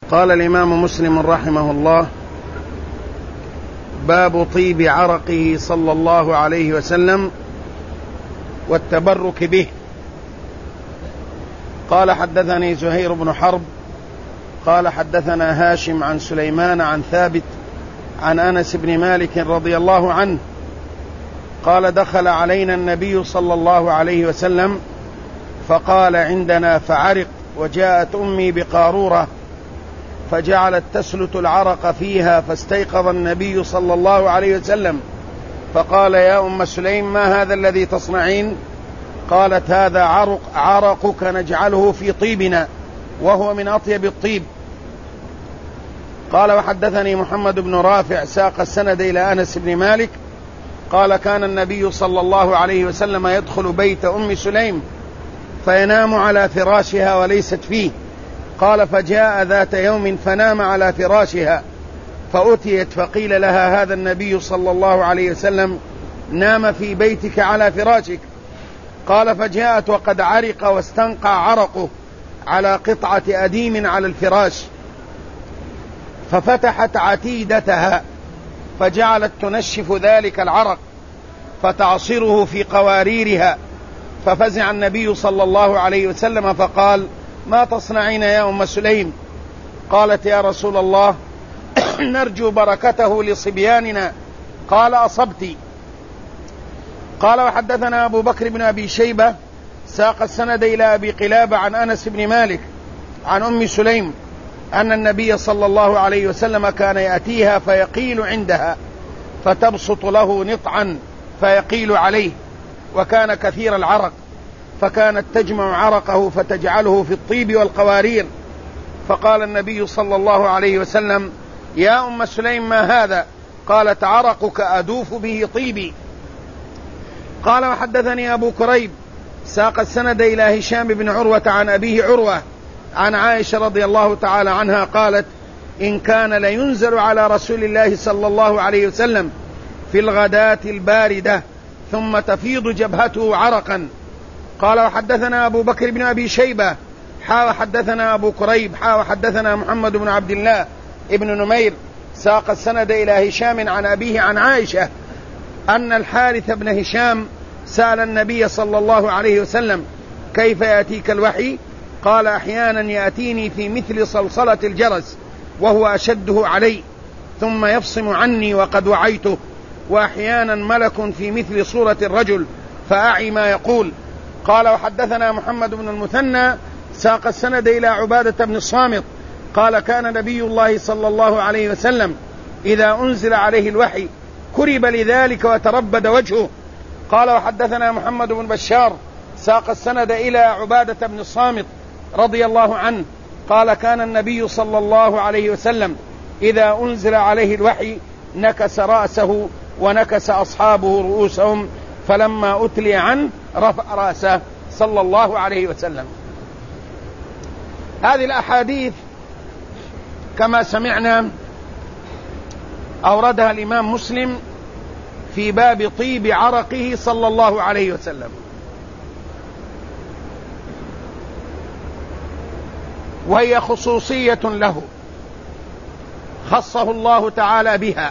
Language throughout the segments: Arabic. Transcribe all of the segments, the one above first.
قال الإمام مسلم رحمه الله: باب طيب عرقه صلى الله عليه وسلم والتبرك به. قال: حدثني زهير بن حرب قال: حدثنا هاشم عن سليمان عن ثابت عن أنس بن مالك رضي الله عنه قال: دخل علينا النبي صلى الله عليه وسلم فقال: عندنا فعرق، وجاءت أمي بقارورة فجعلت تسلت العرق فيها، فاستيقظ النبي صلى الله عليه وسلم فقال: يا أم سليم، ما هذا الذي تصنعين؟ قالت: هذا عرقك نجعله في طيبنا، وهو من أطيب الطيب. قال: وحدثني محمد بن رافع ساق السند إلى أنس بن مالك قال: كان النبي صلى الله عليه وسلم يدخل بيت أم سليم فينام على فراشها وليست فيه. قال: فجاء ذات يوم فنام على فراشها، فأتيت فقيل لها: هذا النبي صلى الله عليه وسلم نام في بيتك على فراشك. قال: فجاءت وقد عرق واستنقع عرقه على قطعة أديم على الفراش، ففتحت عتيدتها فجعلت تنشف ذلك العرق فتعصره في قواريرها. ففزع النبي صلى الله عليه وسلم فقال: ما تصنعين يا أم سليم؟ قالت: يا رسول الله، نرجو بركته لصبياننا. قال: أصبت. قال: وحدثنا أبو بكر بن أبي شيبة ساق السند إلى أبي قلابة عن أنس بن مالك عن أم سليم أن النبي صلى الله عليه وسلم كان يأتيها فيقيل عندها فتبسط له نطعا فيقيل عليه، وكان كثير العرق، فكانت تجمع عرقه فتجعله في الطيب والقوارير. فقال النبي صلى الله عليه وسلم: يا أم سليم، ما هذا؟ قالت: عرقك أدوف به طيبي. قال: وحدثني أبو كريب ساق السند إلى هشام بن عروة عن أبيه عروة عن عائشة رضي الله تعالى عنها قالت: إن كان لينزل على رسول الله صلى الله عليه وسلم في الغداة الباردة ثم تفيض جبهته عرقا. قال: وحدثنا أبو بكر بن أبي شيبة وحدثنا أبو كريب وحدثنا محمد بن عبد الله ابن نمير ساق السند إلى هشام عن أبيه عن عائشة أن الحارث بن هشام سأل النبي صلى الله عليه وسلم: كيف يأتيك الوحي؟ قال: أحيانا يأتيني في مثل صلصلة الجرس وهو أشده علي ثم يفصم عني وقد وعيته، وأحيانا ملك في مثل صورة الرجل فأعي ما يقول. قال: وحدثنا محمد بن المثنى ساق السند إلى عبادة بن الصامت قال: كان نبي الله صلى الله عليه وسلم إذا أنزل عليه الوحي كرب لذلك وتربد وجهه. قال: وحدثنا محمد بن بشار ساق السند إلى عبادة بن الصامت رضي الله عنه قال: كان النبي صلى الله عليه وسلم إذا أنزل عليه الوحي نكس رأسه ونكس أصحابه رؤوسهم، فلما أتلي عنه رفع رأسه صلى الله عليه وسلم. هذه الأحاديث كما سمعنا أوردها الإمام مسلم في باب طيب عرقه صلى الله عليه وسلم، وهي خصوصية له خصه الله تعالى بها.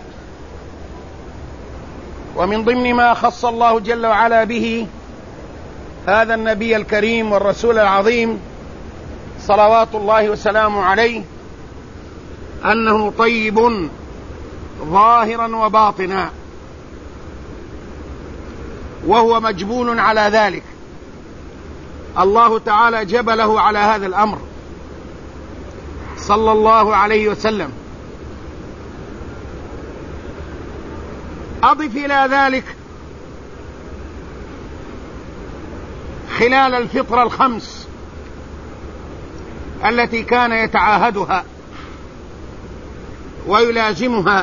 ومن ضمن ما خص الله جل وعلا به هذا النبي الكريم والرسول العظيم صلوات الله وسلامه عليه أنه طيب ظاهرا وباطنا، وهو مجبول على ذلك. الله تعالى جبله على هذا الأمر صلى الله عليه وسلم. أضف إلى ذلك خلال الفطرة الخمس التي كان يتعاهدها ويلازمها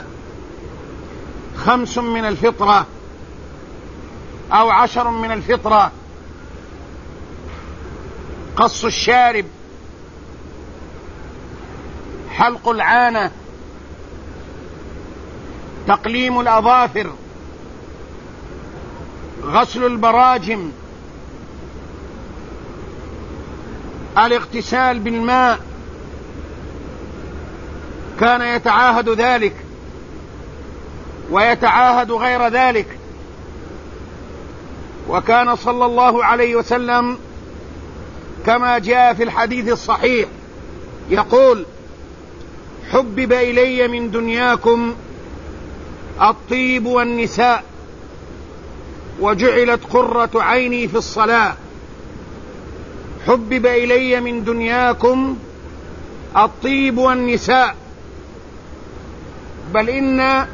5 من الفطرة أو 10 من الفطرة: قص الشارب، حلق العانة، تقليم الأظافر، غسل البراجم، الاغتسال بالماء، كان يتعاهد ذلك ويتعاهد غير ذلك. وكان صلى الله عليه وسلم كما جاء في الحديث الصحيح يقول: حبب إلي من دنياكم الطيب والنساء وجعلت قرة عيني في الصلاة. حبب إلي من دنياكم الطيب والنساء. بل إن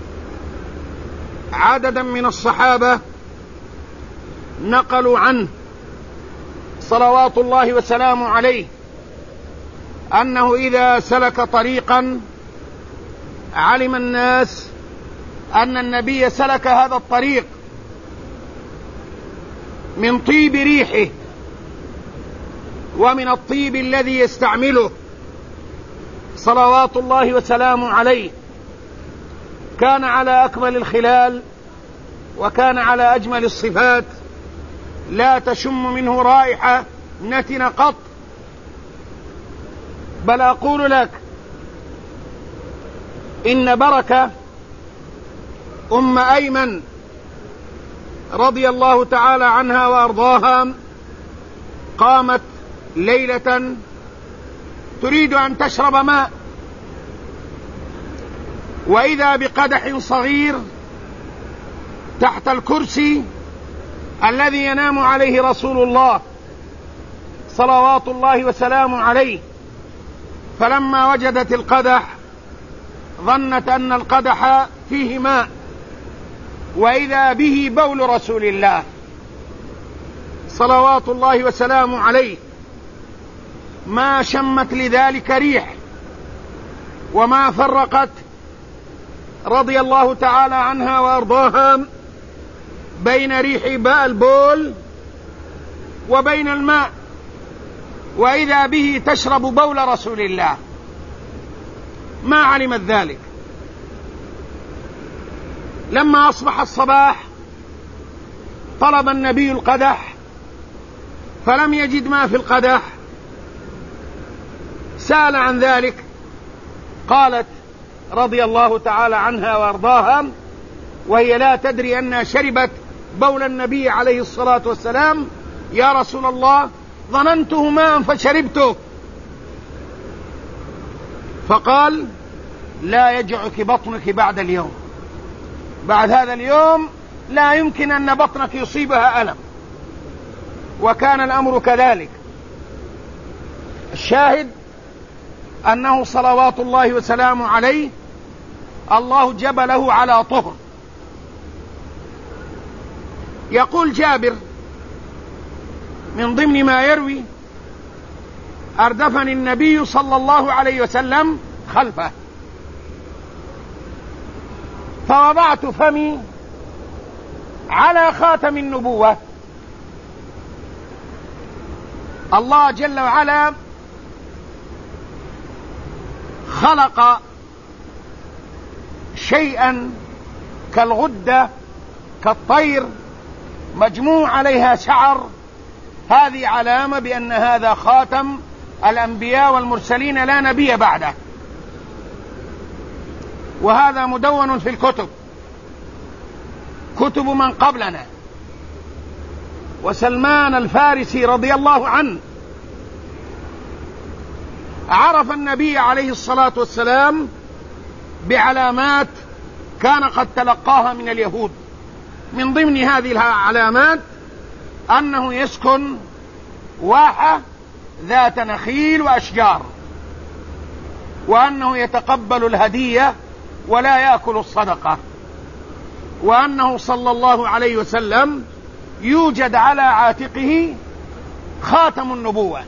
عددا من الصحابة نقلوا عنه صلوات الله وسلامه عليه أنه إذا سلك طريقا علم الناس أن النبي سلك هذا الطريق من طيب ريحه ومن الطيب الذي يستعمله صلوات الله وسلامه عليه، كان على أكمل الخلال وكان على أجمل الصفات، لا تشم منه رائحة نتن قط. بل أقول لك إن بركة أم أيمن رضي الله تعالى عنها وأرضاها قامت ليلة تريد أن تشرب ماء، وإذا بقدح صغير تحت الكرسي الذي ينام عليه رسول الله صلوات الله وسلامه عليه. فلما وجدت القدح ظنت أن القدح فيه ماء، وإذا به بول رسول الله صلوات الله وسلامه عليه. ما شمت لذلك ريح وما فرقت رضي الله تعالى عنها وأرضاها بين ريح باء البول وبين الماء، وإذا به تشرب بول رسول الله. ما علمت ذلك. لما أصبح الصباح طلب النبي القدح فلم يجد ما في القدح، سأل عن ذلك. قالت رضي الله تعالى عنها وأرضاها وهي لا تدري أنها شربت بول النبي عليه الصلاة والسلام: يا رسول الله ظننته ماء فشربته. فقال: لا يجعك بطنك بعد اليوم، بعد هذا اليوم لا يمكن أن بطنك يصيبها ألم. وكان الأمر كذلك. الشاهد أنه صلوات الله وسلامه عليه الله جبله على طهر. يقول جابر من ضمن ما يروي: أردفني النبي صلى الله عليه وسلم خلفه فوضعت فمي على خاتم النبوة. الله جل وعلا خلق شيئا كالغدة كالطير مجموع عليها شعر، هذه علامة بأن هذا خاتم الأنبياء والمرسلين لا نبي بعده، وهذا مدون في الكتب، كتب من قبلنا. وسلمان الفارسي رضي الله عنه عرف النبي عليه الصلاة والسلام بعلامات كان قد تلقاها من اليهود. من ضمن هذه العلامات أنه يسكن واحة ذات نخيل وأشجار، وأنه يتقبل الهدية ولا يأكل الصدقة، وأنه صلى الله عليه وسلم يوجد على عاتقه خاتم النبوة.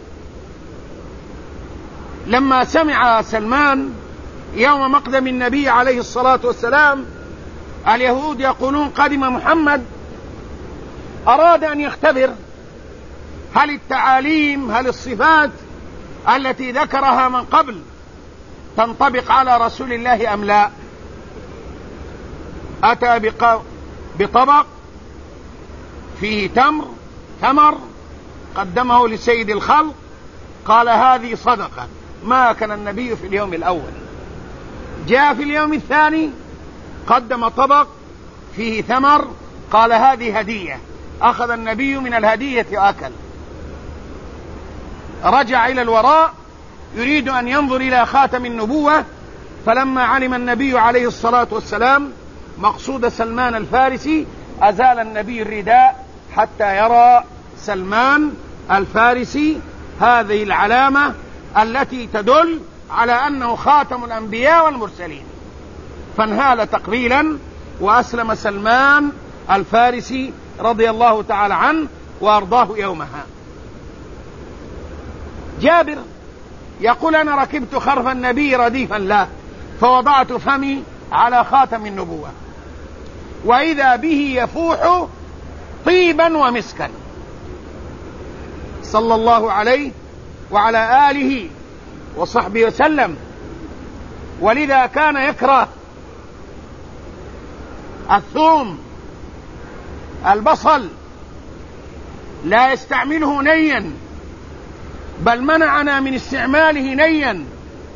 لما سمع سلمان يوم مقدم النبي عليه الصلاة والسلام اليهود يقولون قدم محمد، أراد أن يختبر هل التعاليم هل الصفات التي ذكرها من قبل تنطبق على رسول الله أم لا. أتى بطبق فيه تمر قدمه لسيد الخلق، قال: هذه صدقة ما كان النبي في اليوم الأول. جاء في اليوم الثاني قدم طبق فيه ثمر، قال هذه هدية، أخذ النبي من الهدية وأكل. رجع إلى الوراء يريد أن ينظر إلى خاتم النبوة، فلما علم النبي عليه الصلاة والسلام مقصود سلمان الفارسي أزال النبي الرداء حتى يرى سلمان الفارسي هذه العلامة التي تدل على أنه خاتم الأنبياء والمرسلين، فانهال تقبيلا وأسلم سلمان الفارسي رضي الله تعالى عنه وأرضاه يومها. جابر يقول أنا ركبت خرف النبي رديفا له فوضعت فمي على خاتم النبوة وإذا به يفوح طيبا ومسكا صلى الله عليه وعلى آله وصحبه وسلم. ولذا كان يكره الثوم البصل، لا يستعمله نيا، بل منعنا من استعماله نيا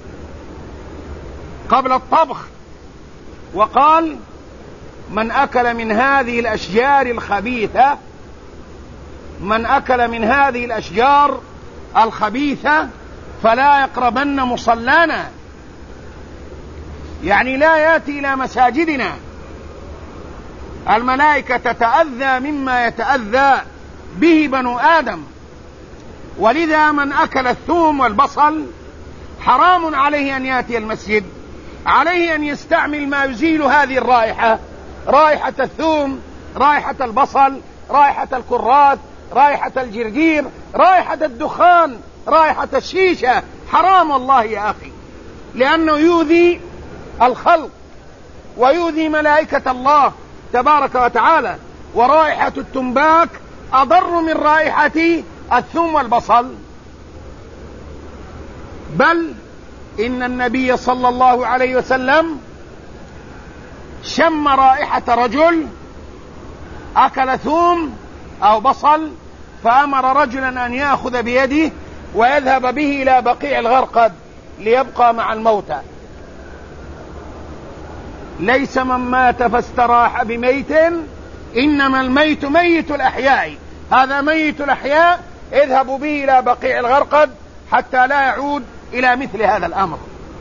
قبل الطبخ، وقال من أكل من هذه الأشجار الخبيثة، من أكل من هذه الأشجار الخبيثة فلا يقربن مصلانا، يعني لا يأتي إلى مساجدنا. الملائكة تتأذى مما يتأذى به بنو آدم، ولذا من أكل الثوم والبصل حرام عليه أن يأتي المسجد، عليه أن يستعمل ما يزيل هذه الرائحة، رائحة الثوم، رائحة البصل، رائحة الكراث، رائحة الجرجير، رائحة الدخان، رائحة الشيشة، حرام والله يا أخي، لأنه يؤذي الخلق ويؤذي ملائكة الله تبارك وتعالى. ورائحة التنباك أضر من رائحة الثوم والبصل. بل إن النبي صلى الله عليه وسلم شم رائحة رجل أكل ثوم أو بصل فأمر رجلا أن يأخذ بيده ويذهب به إلى بقيع الغرقد ليبقى مع الموتى. ليس من مات فاستراح بميت، إنما الميت ميت الأحياء، هذا ميت الأحياء، اذهبوا به إلى بقيع الغرقد حتى لا يعود إلى مثل هذا الأمر.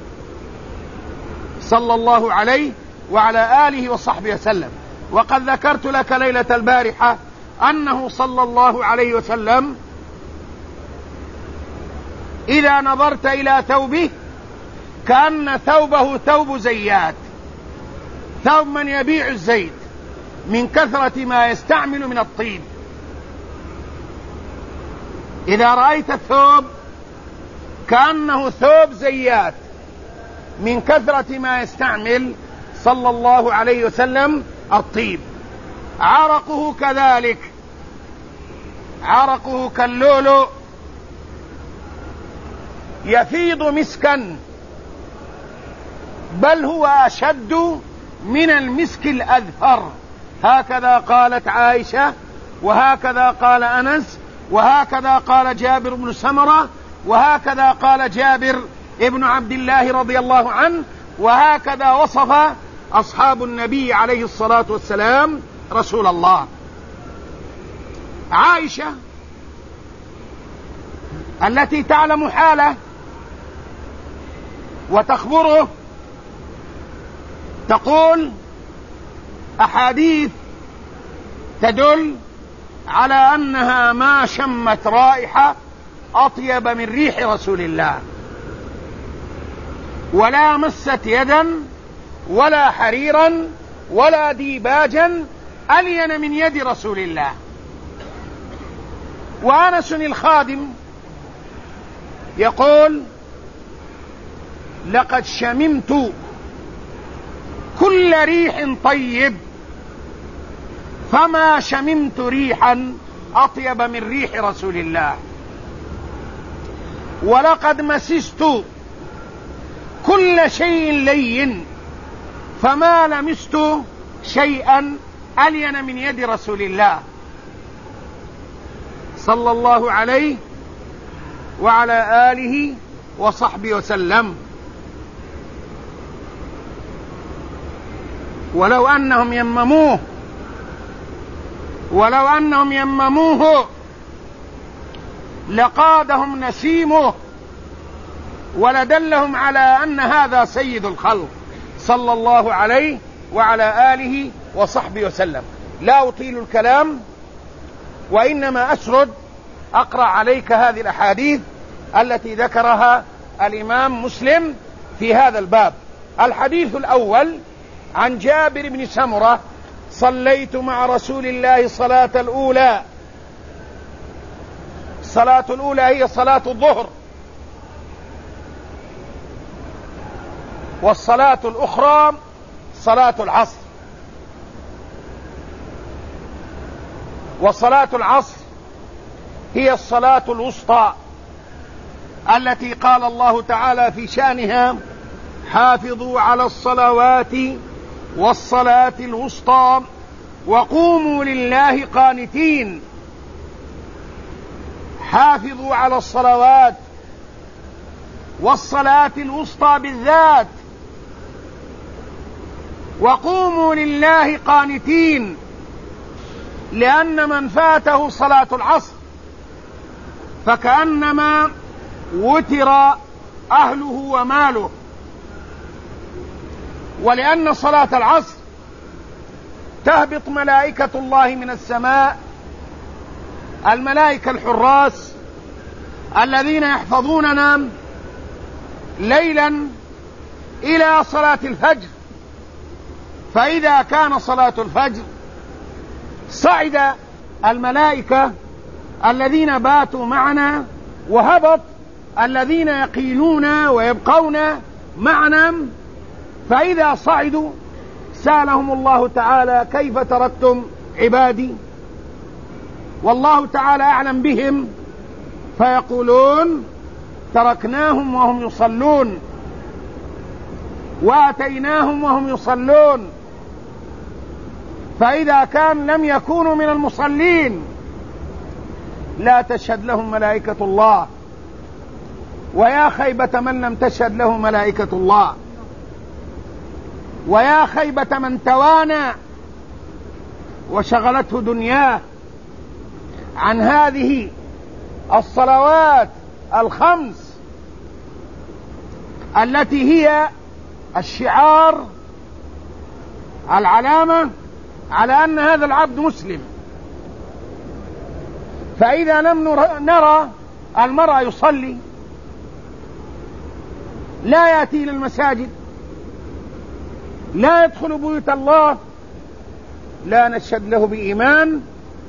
صلى الله عليه وعلى آله وصحبه وسلم. وقد ذكرت لك ليلة البارحة أنه صلى الله عليه وسلم إذا نظرت إلى ثوبه كأن ثوبه ثوب زيات، ثوب من يبيع الزيت من كثرة ما يستعمل من الطيب. إذا رأيت الثوب كأنه ثوب زيات من كثرة ما يستعمل صلى الله عليه وسلم الطيب. عرقه كذلك، عرقه كاللؤلؤ يفيض مسكا، بل هو أشد من المسك الأذفر. هكذا قالت عائشة، وهكذا قال أنس، وهكذا قال جابر بن سمرة، وهكذا قال جابر ابن عبد الله رضي الله عنه، وهكذا وصف أصحاب النبي عليه الصلاة والسلام رسول الله. عائشة التي تعلم حاله وتخبره تقول أحاديث تدل على أنها ما شمت رائحة أطيب من ريح رسول الله، ولا مست يدا ولا حريرا ولا ديباجا ألين من يد رسول الله. وأنس الخادم يقول لقد شممت كل ريح طيب فما شممت ريحا أطيب من ريح رسول الله، ولقد مسست كل شيء لين فما لمست شيئا ألين من يد رسول الله صلى الله عليه وعلى آله وصحبه وسلم. ولو أنهم يمموه لقادهم نسيمه ولدلهم على أن هذا سيد الخلق صلى الله عليه وعلى آله وصحبه وسلم. لا أطيل الكلام وإنما أسرد أقرأ عليك هذه الأحاديث التي ذكرها الإمام مسلم في هذا الباب. الحديث الأول عن جابر بن سمرة: صليت مع رسول الله الصلاة الأولى هي صلاة الظهر، والصلاة الأخرى صلاة العصر، وصلاة العصر هي الصلاة الوسطى التي قال الله تعالى في شأنها: حافظوا على الصلوات والصلاة الوسطى وقوموا لله قانتين. حافظوا على الصلوات والصلاة الوسطى بالذات، وقوموا لله قانتين، لأن من فاته صلاة العصر فكأنما وتر أهله وماله، ولأن صلاة العصر تهبط ملائكة الله من السماء، الملائكة الحراس الذين يحفظوننا ليلا إلى صلاة الفجر، فإذا كان صلاة الفجر صعد الملائكة الذين باتوا معنا، وهبط الذين يقيلون ويبقون معنا، فإذا صعدوا سألهم الله تعالى: كيف تركتم عبادي؟ والله تعالى أعلم بهم، فيقولون: تركناهم وهم يصلون، وآتيناهم وهم يصلون. فإذا كان لم يكونوا من المصلين لا تشهد لهم ملائكة الله، ويا خيبة من لم تشهد له ملائكة الله، ويا خيبة من توانى وشغلته دنياه عن هذه الصلوات الخمس التي هي الشعار، العلامة على أن هذا العبد مسلم. فإذا لم نرى المرء يصلي، لا يأتي إلى المساجد، لا يدخل بيوت الله، لا نشهد له بإيمان،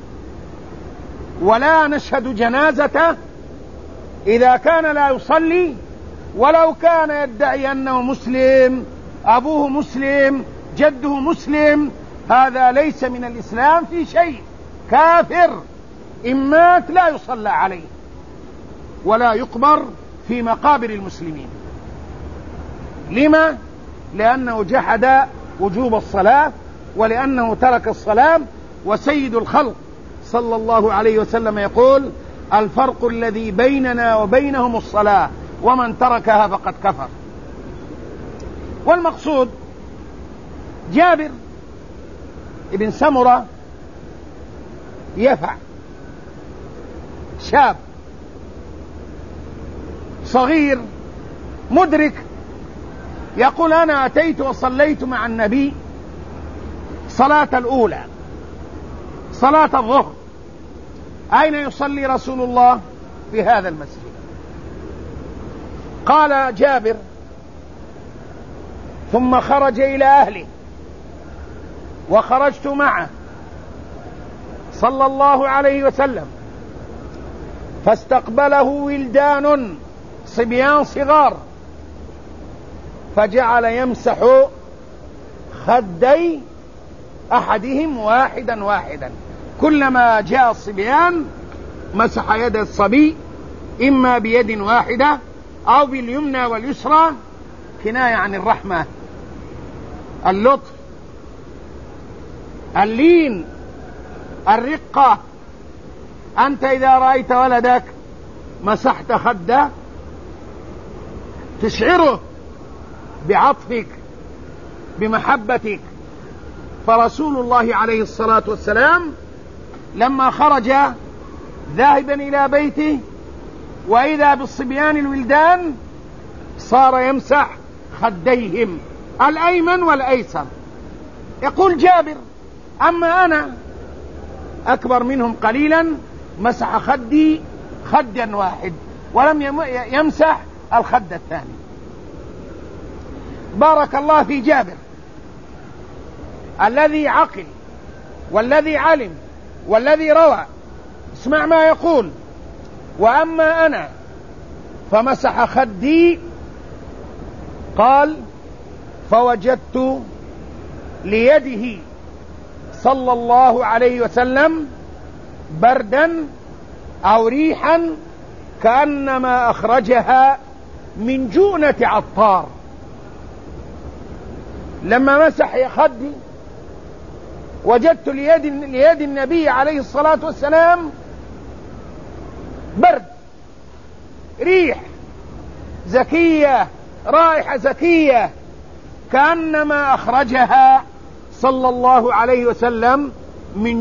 ولا نشهد جنازته إذا كان لا يصلي، ولو كان يدعي أنه مسلم، أبوه مسلم، جده مسلم، هذا ليس من الإسلام في شيء، كافر إن مات لا يصلى عليه ولا يقبر في مقابر المسلمين. لما؟ لأنه جحد وجوب الصلاة، ولأنه ترك الصلاة. وسيد الخلق صلى الله عليه وسلم يقول: الفرق الذي بيننا وبينهم الصلاة، ومن تركها فقد كفر. والمقصود جابر ابن سمرة يفع، شاب صغير مدرك، يقول: أنا أتيت وصليت مع النبي صلاة الأولى، صلاة الظهر، أين يصلي رسول الله؟ في هذا المسجد. قال جابر: ثم خرج إلى أهله وخرجت معه صلى الله عليه وسلم، فاستقبله ولدان صبيان صغار، فجعل يمسح خدي أحدهم واحدا واحدا، كلما جاء الصبيان مسح يد الصبي، إما بيد واحدة أو باليمنى واليسرى، كناية عن الرحمة، اللطف، اللين، الرقة. أنت إذا رأيت ولدك مسحت خده تشعره بعطفك، بمحبتك، فرسول الله عليه الصلاة والسلام لما خرج ذاهبا إلى بيته وإذا بالصبيان الولدان صار يمسح خديهم الأيمن والأيسر. يقول جابر: أما أنا أكبر منهم قليلا مسح خدي خدا واحد ولم يمسح الخد الثاني. بارك الله في جابر الذي عقل والذي علم والذي روى. اسمع ما يقول: وأما أنا فمسح خدي، قال: فوجدت ليده صلى الله عليه وسلم بردا أو ريحا كأنما أخرجها من جونة عطار. لما مسح خدي وجدت ليد النبي عليه الصلاة والسلام برد، ريح زكية، رائحة زكية، كأنما أخرجها صلى الله عليه وسلم من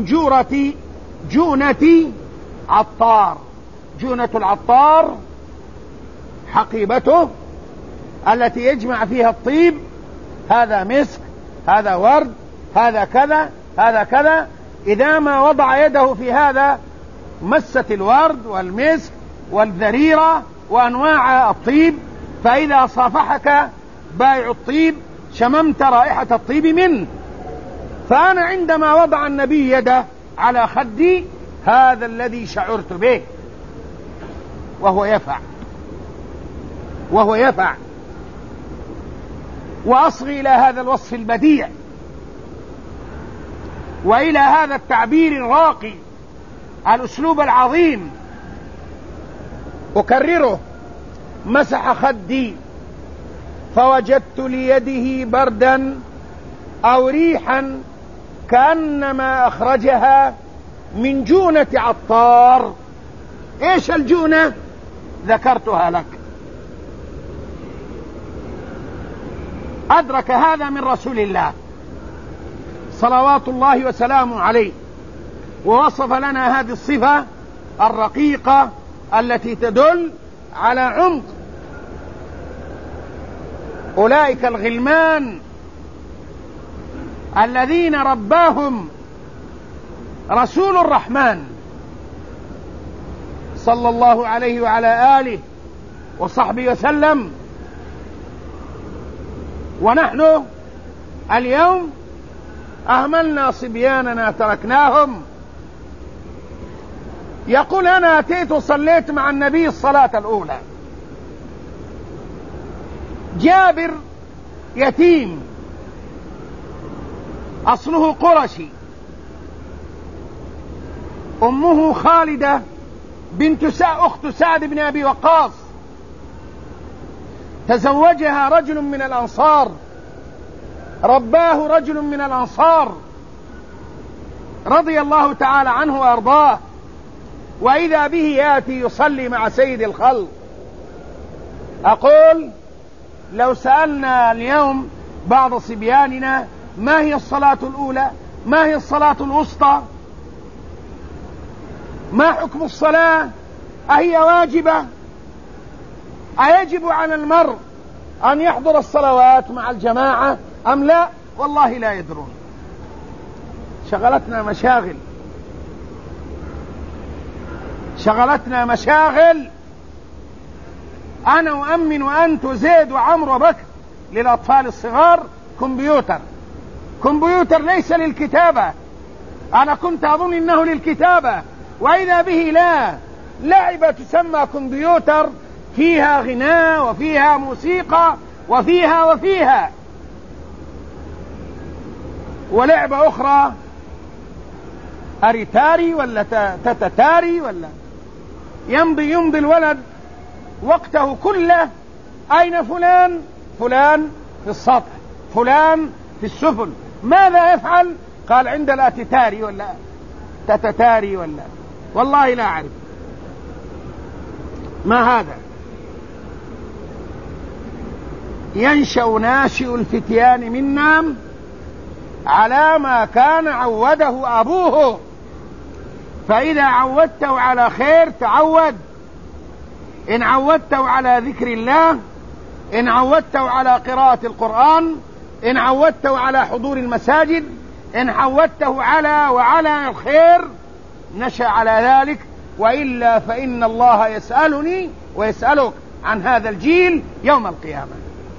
جونة عطار. جونة العطار حقيبته التي يجمع فيها الطيب، هذا مسك، هذا ورد، هذا كذا، هذا كذا. إذا ما وضع يده في هذا مست الورد والمسك والذريرة وأنواع الطيب، فإذا صافحك بائع الطيب شممت رائحة الطيب منه. فأنا عندما وضع النبي يده على خدي هذا الذي شعرت به، وهو يفع. وأصغي إلى هذا الوصف البديع وإلى هذا التعبير الراقي، الأسلوب العظيم، أكرره: مسح خدي فوجدت ليده بردا أو ريحا كأنما أخرجها من جونة عطار. إيش الجونة؟ ذكرتها لك. أدرك هذا من رسول الله صلوات الله وسلامه عليه، ووصف لنا هذه الصفة الرقيقة التي تدل على عمق أولئك الغلمان الذين رباهم رسول الرحمن صلى الله عليه وعلى آله وصحبه وسلم. ونحن اليوم أهملنا صبياننا تركناهم. يقول: أنا أتيت وصليت مع النبي الصلاة الأولى. جابر يتيم أصله قرشي، أمه خالدة بنت أخت سعد بن أبي وقاص، تزوجها رجل من الأنصار، رباه رجل من الأنصار رضي الله تعالى عنه وأرضاه، وإذا به يأتي يصلي مع سيد الخلق. أقول: لو سألنا اليوم بعض صبياننا ما هي الصلاة الأولى، ما هي الصلاة الوسطى، ما حكم الصلاة، أهي واجبة، أيجب على المرء أن يحضر الصلوات مع الجماعة أم لا، والله لا يدرون. شغلتنا مشاغل. أنا وأمن وأنت وزيد وعمر وبكر للأطفال الصغار كمبيوتر ليس للكتابة. أنا كنت أظن إنه للكتابة، وإذا به لا، لعبة تسمى كمبيوتر، فيها غناء وفيها موسيقى وفيها ولعبة أخرى أريتاري ولا تتتاري، ولا يمضي الولد وقته كله. أين فلان؟ فلان في السطح، فلان في السفل. ماذا يفعل؟ قال: عند الأتتاري ولا تتتاري ولا، والله لا أعرف ما هذا. ينشأ ناشئ الفتيان منا على ما كان عوده أبوه، فإذا عودته على خير تعود، إن عودته على ذكر الله، إن عودته على قراءة القرآن، إن عودته على حضور المساجد، إن عودته على الخير نشأ على ذلك. وإلا فإن الله يسألني ويسألك عن هذا الجيل يوم القيامة.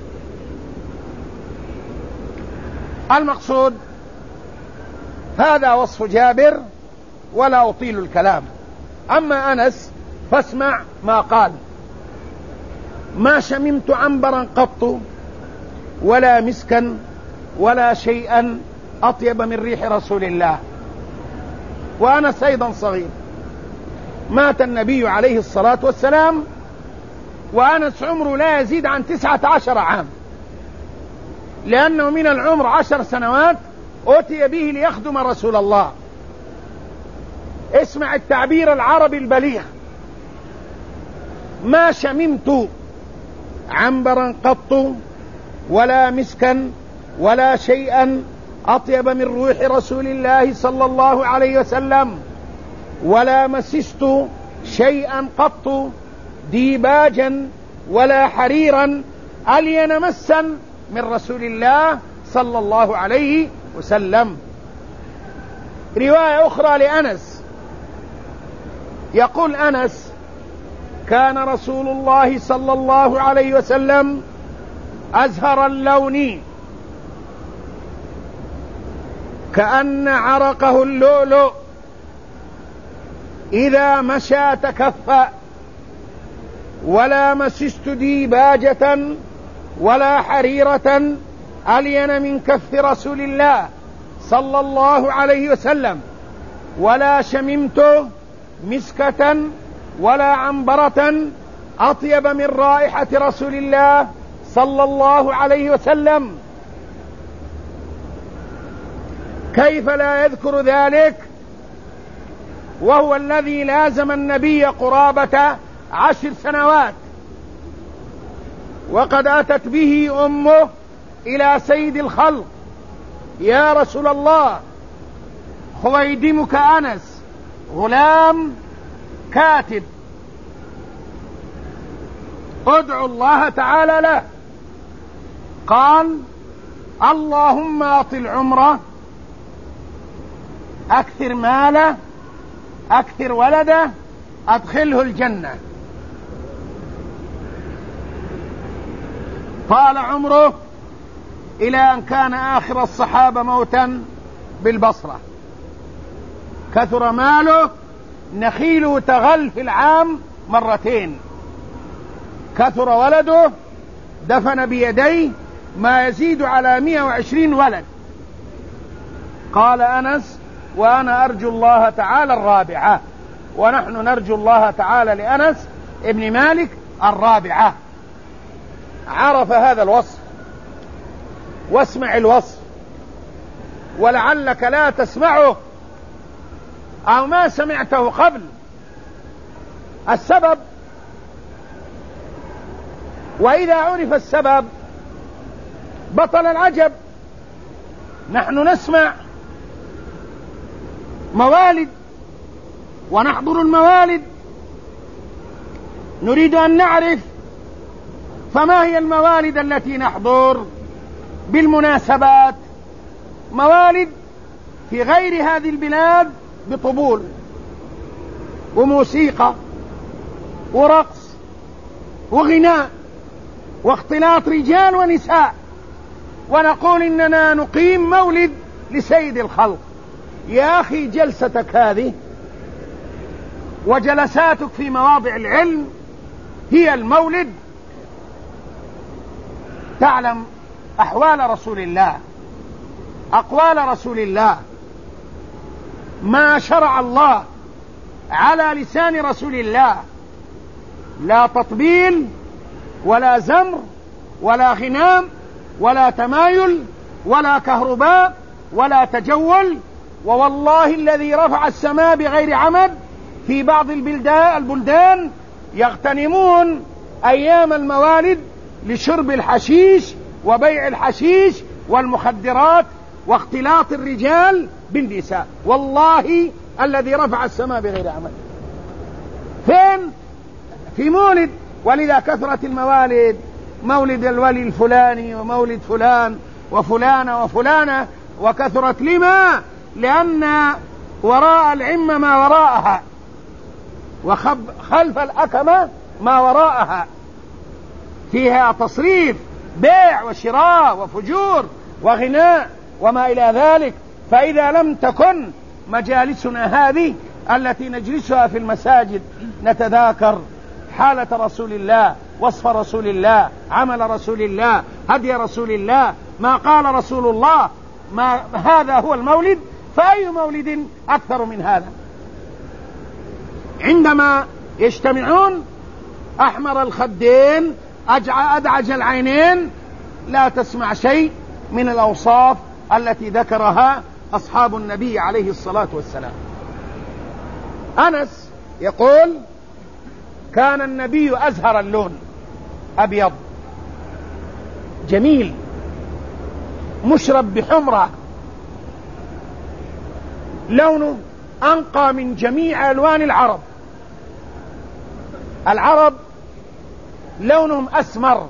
المقصود هذا وصف جابر ولا أطيل الكلام. أما أنس فاسمع ما قال: ما شممت عنبرا قط ولا مسكا ولا شيئا أطيب من ريح رسول الله. وأنس أيضا صغير، مات النبي عليه الصلاة والسلام وأنس عمره لا يزيد عن 19 عام، لأنه من العمر 10 سنوات أتي به ليخدم رسول الله. اسمع التعبير العربي البليغ: ما شممت عنبرا قط ولا مسكا ولا شيئا أطيب من روح رسول الله صلى الله عليه وسلم، ولا مسست شيئا قط ديباجا ولا حريرا ألين مسا من رسول الله صلى الله عليه وسلم. رواية أخرى لأنس يقول أنس: كان رسول الله صلى الله عليه وسلم أزهر اللون كأن عرقه اللؤلؤ، إذا مشى تكفأ، ولا مسست ديباجة ولا حريرة ألين من كف رسول الله صلى الله عليه وسلم، ولا شممت مسكة ولا عنبرة أطيب من رائحة رسول الله صلى الله عليه وسلم. كيف لا يذكر ذلك وهو الذي لازم النبي قرابة 10 سنوات، وقد أتت به أمه إلى سيد الخلق: يا رسول الله، خويدمك أنس غلام كاتب، ادعو الله تعالى له. قال: اللهم أطل عمره، أكثر ماله، أكثر ولده، أدخله الجنة. طال عمره إلى أن كان آخر الصحابة موتا بالبصرة، كثر ماله، نخيله تغل في العام 2 مرة، كثر ولده، دفن بيديه ما يزيد على 120 ولد. قال أنس: وأنا أرجو الله تعالى 4، ونحن نرجو الله تعالى لأنس ابن مالك 4. عرف هذا الوصف، واسمع الوصف، ولعلك لا تسمعه أو ما سمعته قبل. السبب، وإذا عرف السبب بطل العجب. نحن نسمع موالد ونحضر الموالد، نريد أن نعرف فما هي الموالد التي نحضر؟ بالمناسبات، موالد في غير هذه البلاد بطبول وموسيقى ورقص وغناء واختلاط رجال ونساء، ونقول إننا نقيم مولد لسيد الخلق. يا أخي، جلستك هذه وجلساتك في مواضع العلم هي المولد. تعلم أحوال رسول الله، أقوال رسول الله، ما شرع الله على لسان رسول الله، لا تطبيل ولا زمر ولا غنام ولا تمايل ولا كهرباء ولا تجول. ووالله الذي رفع السماء بغير عمد، في بعض البلدان يغتنمون أيام الموالد لشرب الحشيش وبيع الحشيش والمخدرات واختلاط الرجال بالنساء. والله الذي رفع السماء بغير عمل. فين؟ في مولد. ولذا كثرة الموالد، مولد الولي الفلاني ومولد فلان وفلانة وفلانة، وكثرت لما؟ لأن وراء العمة ما وراءها، وخلف الأكمة ما وراءها، فيها تصريف، بيع وشراء وفجور وغناء وما إلى ذلك. فإذا لم تكن مجالسنا هذه التي نجلسها في المساجد نتذاكر حالة رسول الله، وصف رسول الله، عمل رسول الله، هدي رسول الله، ما قال رسول الله، ما هذا هو المولد. فأي مولد أكثر من هذا؟ عندما يجتمعون أحمر الخدين، أدعج العينين، لا تسمع شيء من الأوصاف التي ذكرها أصحاب النبي عليه الصلاة والسلام. أنس يقول: كان النبي أزهر اللون، أبيض جميل مشرب بحمرة، لونه أنقى من جميع ألوان العرب. العرب لونهم أسمر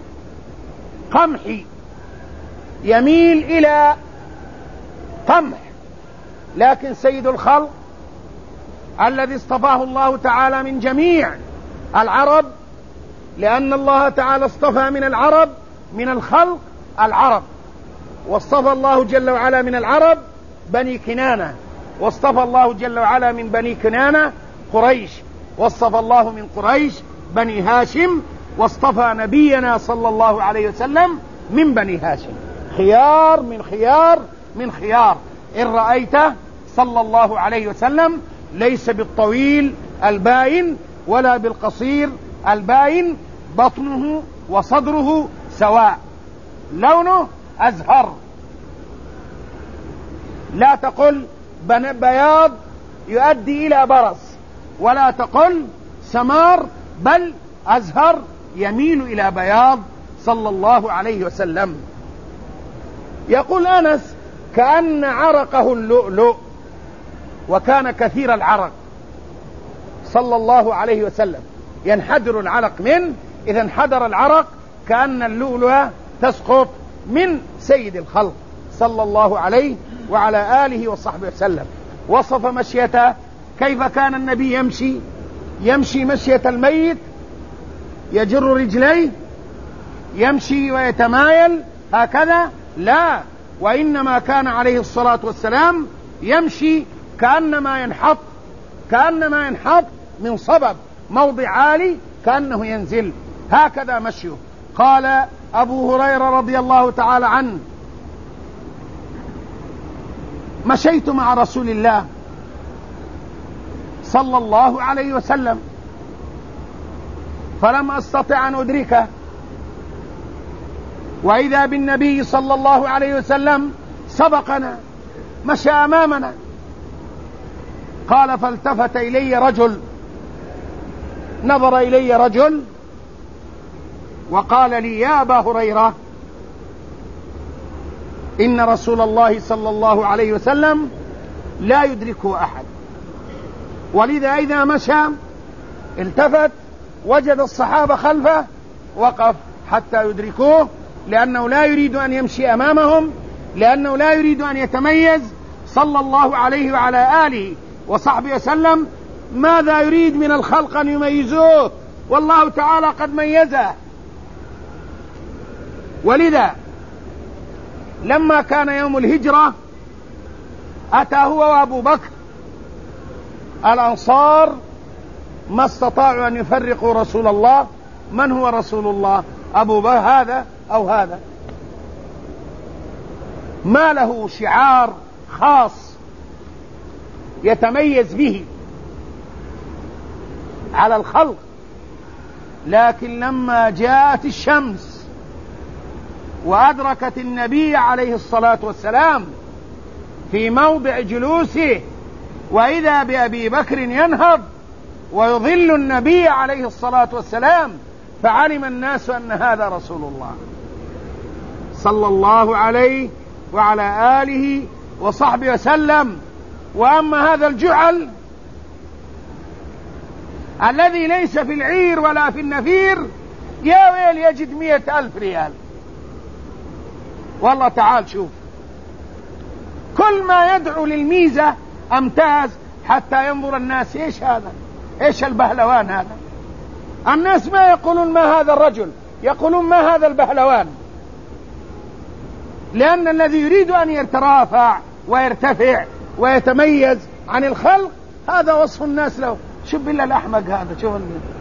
قمحي يميل إلى قمح، لكن سيد الخلق الذي اصطفاه الله تعالى من جميع العرب، لأن الله تعالى اصطفى من العرب، من الخلق العرب، واصطفى الله جل وعلا من العرب بني كنانة، واصطفى الله جل وعلا من بني كنانة قريش، واصطفى الله من قريش بني هاشم، واصطفى نبينا صلى الله عليه وسلم من بني هاشم. خيار من خيار من خيار. إن رأيته صلى الله عليه وسلم ليس بالطويل الباين ولا بالقصير الباين، بطنه وصدره سواء، لونه أزهر. لا تقل بياض يؤدي إلى برص، ولا تقل سمار، بل أزهر يميل إلى بياض صلى الله عليه وسلم. يقول أنس: كأن عرقه اللؤلؤ، وكان كثير العرق صلى الله عليه وسلم، ينحدر العرق منه. إذا انحدر العرق كأن اللؤلؤ تسقط من سيد الخلق صلى الله عليه وعلى آله وصحبه وسلم. وصف مشيته، كيف كان النبي يمشي مشية الميت، يجر رجليه، يمشي ويتمايل هكذا؟ لا، وإنما كان عليه الصلاة والسلام يمشي كأنما ينحط من صبب موضع عالي، كأنه ينزل، هكذا مشيه. قال أبو هريرة رضي الله تعالى عنه: مشيت مع رسول الله صلى الله عليه وسلم فلم أستطع أن أدركه، وإذا بالنبي صلى الله عليه وسلم سبقنا، مشى أمامنا. قال: فالتفت إلي رجل، نظر إلي رجل وقال لي: يا أبا هريرة، إن رسول الله صلى الله عليه وسلم لا يدركه أحد. ولذا إذا مشى التفت وجد الصحابة خلفه، وقف حتى يدركوه، لأنه لا يريد أن يمشي أمامهم، لأنه لا يريد أن يتميز صلى الله عليه وعلى آله وصحبه وسلم. ماذا يريد من الخلق أن يميزوه؟ والله تعالى قد ميزه. ولذا لما كان يوم الهجرة أتى هو وأبو بكر، الأنصار ما استطاعوا أن يفرقوا رسول الله. من هو رسول الله؟ أبو بكر هذا أو هذا؟ ما له شعار خاص يتميز به على الخلق. لكن لما جاءت الشمس وأدركت النبي عليه الصلاة والسلام في موضع جلوسه، وإذا بأبي بكر ينهض ويظل النبي عليه الصلاة والسلام، فعلم الناس أن هذا رسول الله صلى الله عليه وعلى آله وصحبه وسلم. وأما هذا الجعل الذي ليس في العير ولا في النفير، يا ويل يجد 100,000 ريال. والله تعال شوف، كل ما يدعو للميزة امتاز حتى ينظر الناس ايش هذا، ايش البهلوان هذا. الناس ما يقولون ما هذا الرجل، يقولون ما هذا البهلوان، لأن الذي يريد أن يترافع ويرتفع ويتميز عن الخلق هذا وصف الناس له. شوف بالله الأحمق هذا، شوف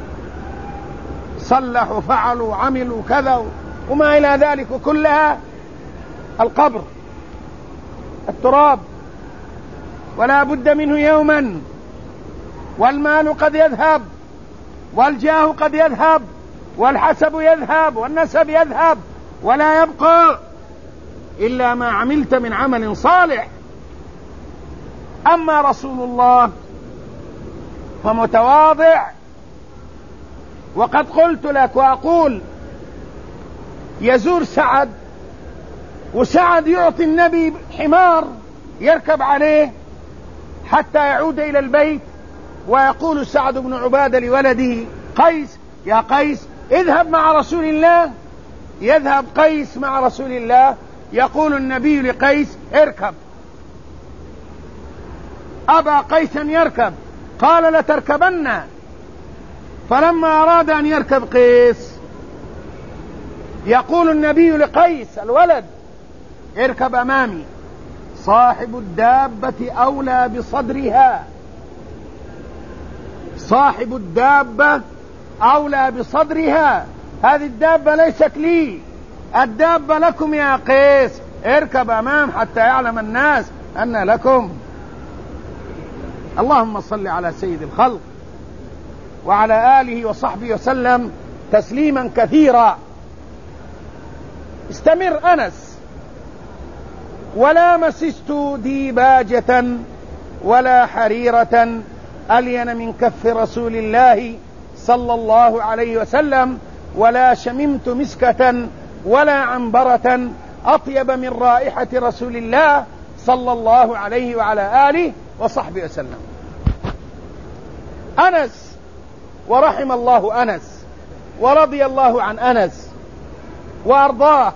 صلحوا وفعلوا وعملوا كذا وما إلى ذلك، وكلها القبر التراب، ولا بد منه يوما. والمال قد يذهب، والجاه قد يذهب، والحسب يذهب، والنسب يذهب، ولا يبقى إلا ما عملت من عمل صالح. أما رسول الله فمتواضع، وقد قلت لك وأقول يزور سعد، وسعد يعطي النبي حمار يركب عليه حتى يعود إلى البيت، ويقول سعد بن عبادة لولده قيس: يا قيس اذهب مع رسول الله. يذهب قيس مع رسول الله، يقول النبي لقيس: اركب. أبى قيس أن يركب، قال: لتركبن. فلما أراد أن يركب قيس، يقول النبي لقيس الولد: اركب أمامي، صاحب الدابة أولى بصدرها، صاحب الدابة أولى بصدرها. هذه الدابة ليست لي، الدابة لكم يا قيس، اركب أمام حتى يعلم الناس أن لكم. اللهم صل على سيد الخلق وعلى آله وصحبه وسلم تسليما كثيرا. استمر أنس: ولا مسست ديباجة ولا حريرة ألين من كف رسول الله صلى الله عليه وسلم، ولا شممت مسكة ولا عنبرة أطيب من رائحة رسول الله صلى الله عليه وعلى آله وصحبه وسلم. أنس، ورحم الله أنس ورضي الله عن أنس وأرضاه،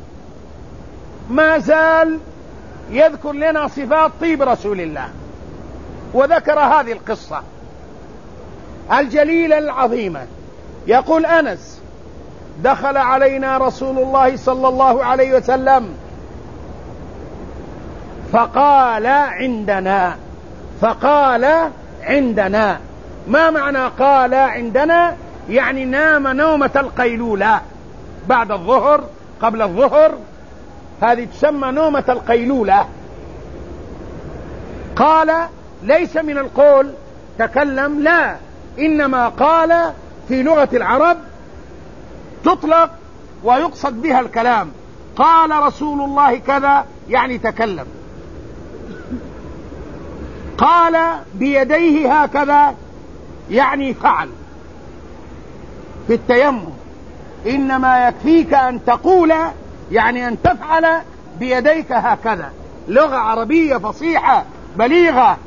ما زال يذكر لنا صفات طيب رسول الله، وذكر هذه القصة الجليلة العظيمة. يقول أنس: دخل علينا رسول الله صلى الله عليه وسلم فقال عندنا. فقال عندنا، ما معنى قال عندنا؟ يعني نام نومة القيلولة بعد الظهر قبل الظهر، هذه تسمى نومة القيلولة. قال ليس من القول تكلم، لا، إنما قال في لغة العرب تطلق ويقصد بها الكلام. قال رسول الله كذا يعني تكلم، قال بيديه هكذا يعني فعل. في التيمم إنما يكفيك أن تقول، يعني أن تفعل بيديك هكذا، لغة عربية فصيحة بليغة.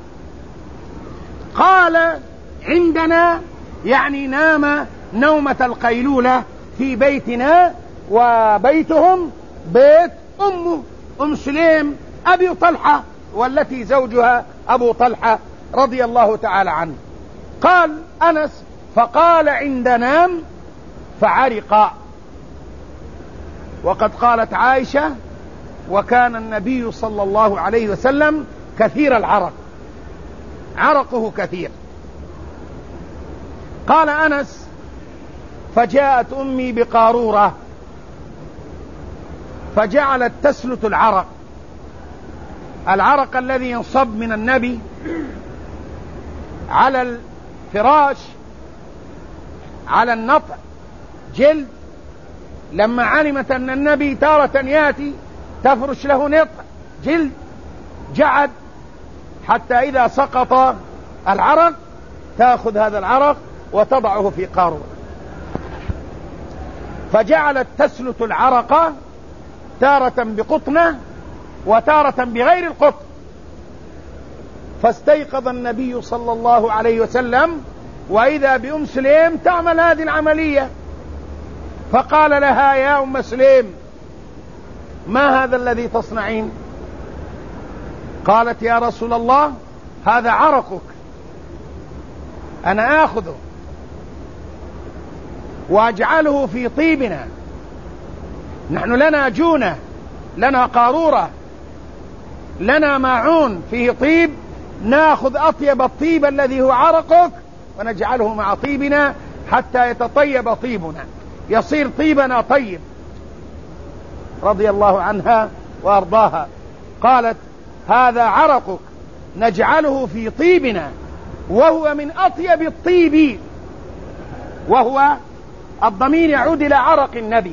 قال عندنا يعني نام نومة القيلولة في بيتنا، وبيتهم بيت أمه أم سليم أبي طلحة، والتي زوجها أبو طلحة رضي الله تعالى عنه. قال أنس: فقال عندنا فعرق. وقد قالت عائشة: وكان النبي صلى الله عليه وسلم كثير العرق، عرقه كثير. قال أنس: فجاءت أمي بقارورة فجعلت تسلت العرق، العرق الذي ينصب من النبي على الفراش على النطع جلد. لما علمت أن النبي تارة يأتي تفرش له نطع جلد جعد، حتى إذا سقط العرق تأخذ هذا العرق وتضعه في قارورة. فجعلت تسلت العرق تارة بقطنة وتارة بغير القطن. فاستيقظ النبي صلى الله عليه وسلم وإذا بأم سليم تعمل هذه العملية، فقال لها: يا أم سليم، ما هذا الذي تصنعين؟ قالت: يا رسول الله، هذا عرقك، أنا آخذه وأجعله في طيبنا، نحن لنا جونة، لنا قارورة، لنا ماعون فيه طيب، ناخذ أطيب الطيب الذي هو عرقك ونجعله مع طيبنا حتى يتطيب طيبنا، يصير طيبنا طيب. رضي الله عنها وأرضاها. قالت: هذا عرقك نجعله في طيبنا، وهو من أطيب الطيب، وهو الضمير يعود إلى عرق النبي،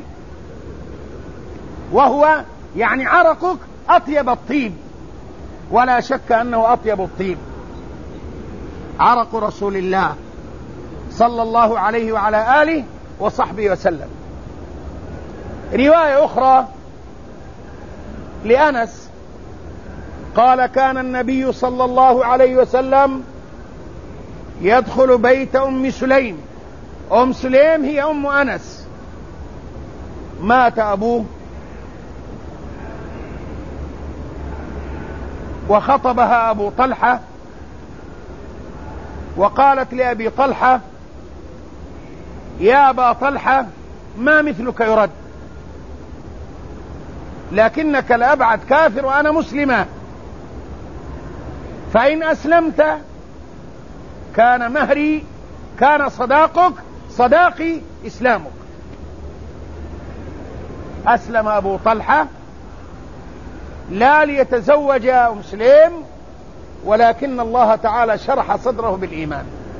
وهو يعني عرقك أطيب الطيب، ولا شك أنه أطيب الطيب عرق رسول الله صلى الله عليه وعلى آله وصحبه وسلم. رواية أخرى لأنس قال: كان النبي صلى الله عليه وسلم يدخل بيت أم سليم. أم سليم هي أم أنس، مات أبوه وخطبها أبو طلحة، وقالت لأبي طلحة: يا أبا طلحة، ما مثلك يرد، لكنك لأبعد كافر وأنا مسلمة، فإن أسلمت كان مهري، كان صداقي إسلامك. أسلم أبو طلحة لا ليتزوج أم سليم، ولكن الله تعالى شرح صدره بالإيمان.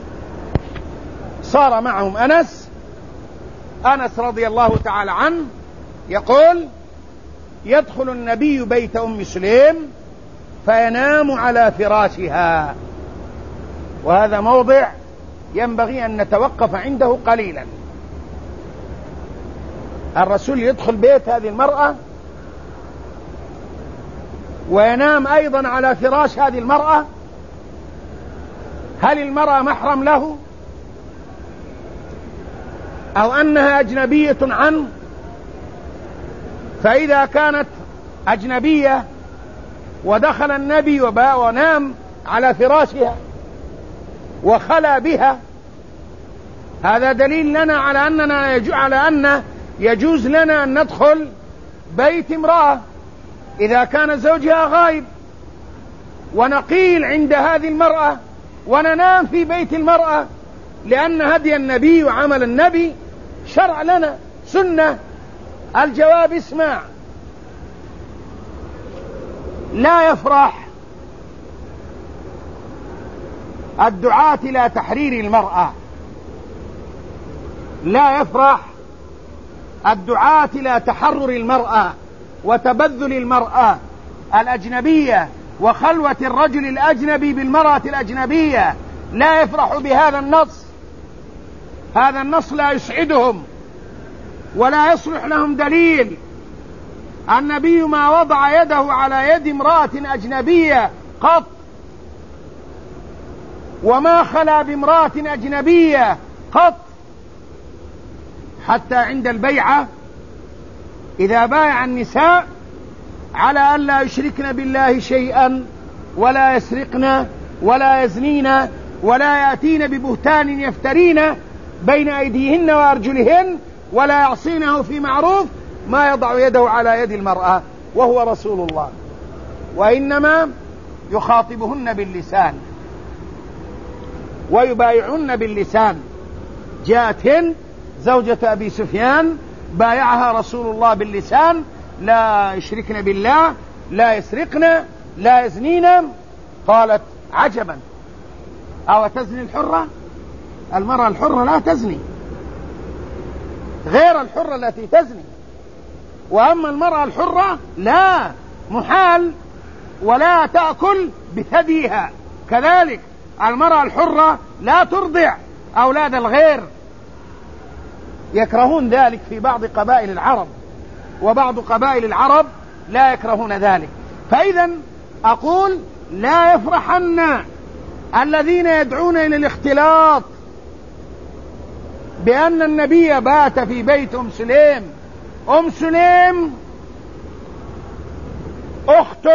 صار معهم أنس رضي الله تعالى عنه يقول: يدخل النبي بيت أم سليم فينام على فراشها. وهذا موضع ينبغي أن نتوقف عنده قليلا. الرسول يدخل بيت هذه المرأة وينام أيضا على فراش هذه المرأة. هل المرأة محرم له أو أنها أجنبية عنه؟ فإذا كانت أجنبية ودخل النبي ونام على فراشها وخلى بها، هذا دليل لنا على أن يجوز لنا أن ندخل بيت امرأة إذا كان زوجها غائب، ونقيل عند هذه المرأة وننام في بيت المرأة، لأن هدي النبي وعمل النبي شرع لنا سنة. الجواب: اسمع، لا يفرح الدعاة إلى تحرير المرأة، لا يفرح الدعاة إلى تحرر المرأة وتبذل المرأة الأجنبية وخلوة الرجل الأجنبي بالمرأة الأجنبية، لا يفرح بهذا النص. هذا النص لا يسعدهم ولا يصلح لهم دليل. النبي ما وضع يده على يد امرأة أجنبية قط، وما خلا بامرأة أجنبية قط، حتى عند البيعة إذا بايع النساء على أن لا يشركن بالله شيئا ولا يسرقن ولا يزنين ولا يأتين ببهتان يفترين بين أيديهن وأرجلهن ولا يعصينه في معروف، ما يضع يده على يد المرأة وهو رسول الله، وإنما يخاطبهن باللسان ويبايعهن باللسان. جاءت هند زوجة أبي سفيان، بايعها رسول الله باللسان: لا يشركن بالله، لا يسرقن، لا يزنين. قالت: عجبا، أو تزني الحرة؟ المرأة الحرة لا تزني، غير الحرة التي تزني، وأما المرأة الحرة لا، محال، ولا تأكل بثديها. كذلك المرأة الحرة لا ترضع أولاد الغير، يكرهون ذلك في بعض قبائل العرب، وبعض قبائل العرب لا يكرهون ذلك. فإذا أقول لا يفرحن الذين يدعون إلى الاختلاط بأن النبي بات في بيت أم سليم. أم سليم أخت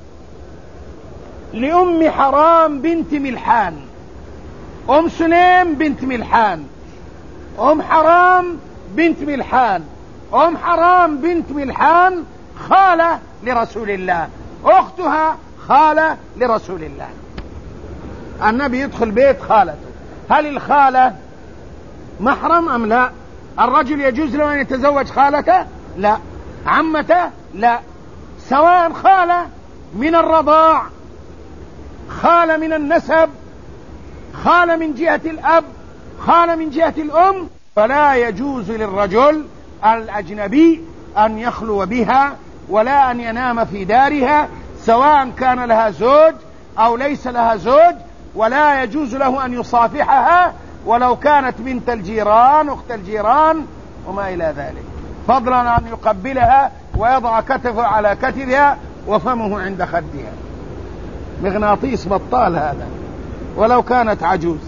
لأم حرام بنت ملحان. أم سليم بنت ملحان، أم حرام بنت ملحان، أم حرام بنت ملحان خالة لرسول الله، أختها خالة لرسول الله. النبي يدخل بيت خالته، هل الخالة محرم أم لا؟ الرجل يجوز له أن يتزوج خالته؟ لا. عمته؟ لا. سواء خالة من الرضاع، خالة من النسب، خالة من جهة الأب، خالة من جهة الأم، فلا يجوز للرجل الأجنبي أن يخلو بها ولا أن ينام في دارها، سواء كان لها زوج أو ليس لها زوج، ولا يجوز له أن يصافحها ولو كانت بنت الجيران، أخت الجيران، وما إلى ذلك، فضلا أن يقبلها ويضع كتفه على كتفها وفمه عند خدها. مغناطيس بطال هذا ولو كانت عجوز.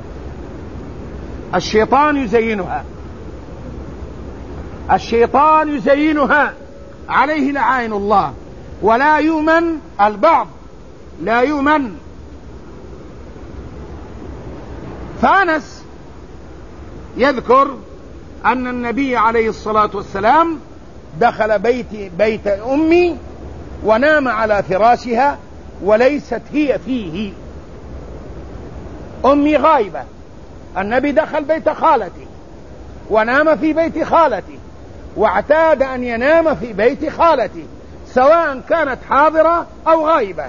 الشيطان يزينها، الشيطان يزينها، عليه لعائن الله، ولا يؤمن البعض، لا يؤمن. فأنس يذكر أن النبي عليه الصلاة والسلام دخل بيت أمي ونام على فراشها وليست هي فيه. أمي غائبة، النبي دخل بيت خالتي ونام في بيت خالتي، واعتاد أن ينام في بيت خالتي سواء كانت حاضرة أو غائبة.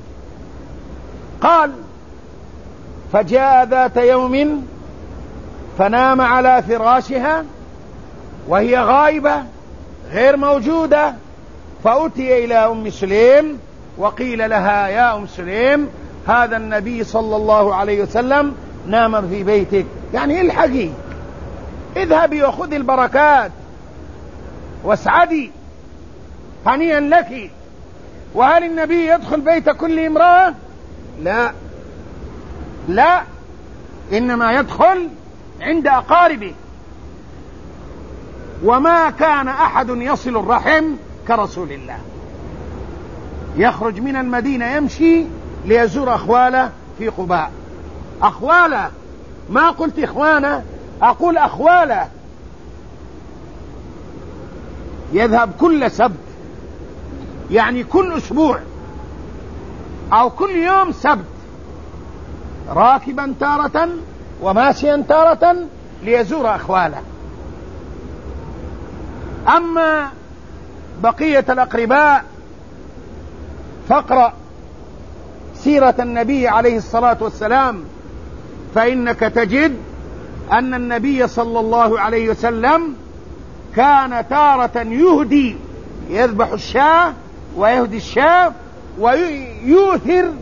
قال: فجاء ذات يوم فنام على فراشها وهي غائبة غير موجودة، فأتي إلى أم سليم وقيل لها: يا أم سليم، هذا النبي صلى الله عليه وسلم نام في بيتك، يعني الحقي، اذهبي وخذي البركات واسعدي، هنيئا لك. وهل النبي يدخل بيت كل امرأة؟ لا لا، إنما يدخل عند أقاربه، وما كان أحد يصل الرحم كرسول الله. يخرج من المدينة يمشي ليزور أخواله في قباء. أخواله، ما قلت إخوانه، أقول أخواله. يذهب كل سبت، يعني كل أسبوع أو كل يوم سبت، راكبا تارة وماشيا تارة ليزور أخواله. أما بقية الأقرباء فاقرأ سيرة النبي عليه الصلاة والسلام، فإنك تجد أن النبي صلى الله عليه وسلم كان تارة يهدي، يذبح الشاة ويهدي الشاة ويؤثر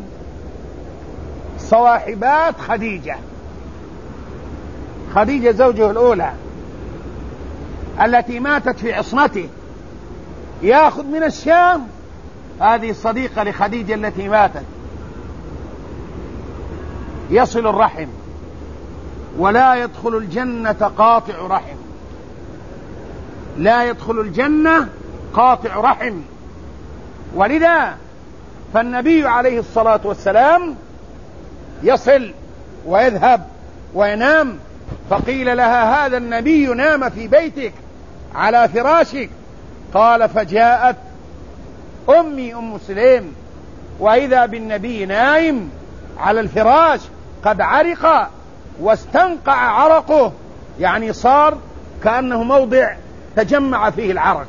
صواحبات خديجة، خديجة زوجه الأولى التي ماتت في عصمته، يأخذ من الشام، هذه الصديقة لخديجة التي ماتت، يصل الرحم. ولا يدخل الجنة قاطع رحم، لا يدخل الجنة قاطع رحم. ولذا فالنبي عليه الصلاة والسلام يصل ويذهب وينام. فقيل لها: هذا النبي نام في بيتك على فراشك. قال: فجاءت أمي أم سليم وإذا بالنبي نائم على الفراش قد عرق واستنقع عرقه، يعني صار كأنه موضع تجمع فيه العرق،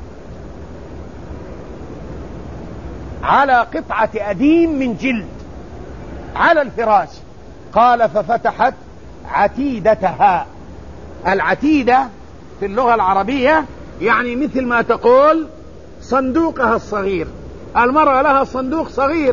على قطعة أديم من جلد على الفراش. قال: ففتحت عتيدتها. العتيدة في اللغة العربية يعني مثل ما تقول صندوقها الصغير. المرأة لها صندوق صغير،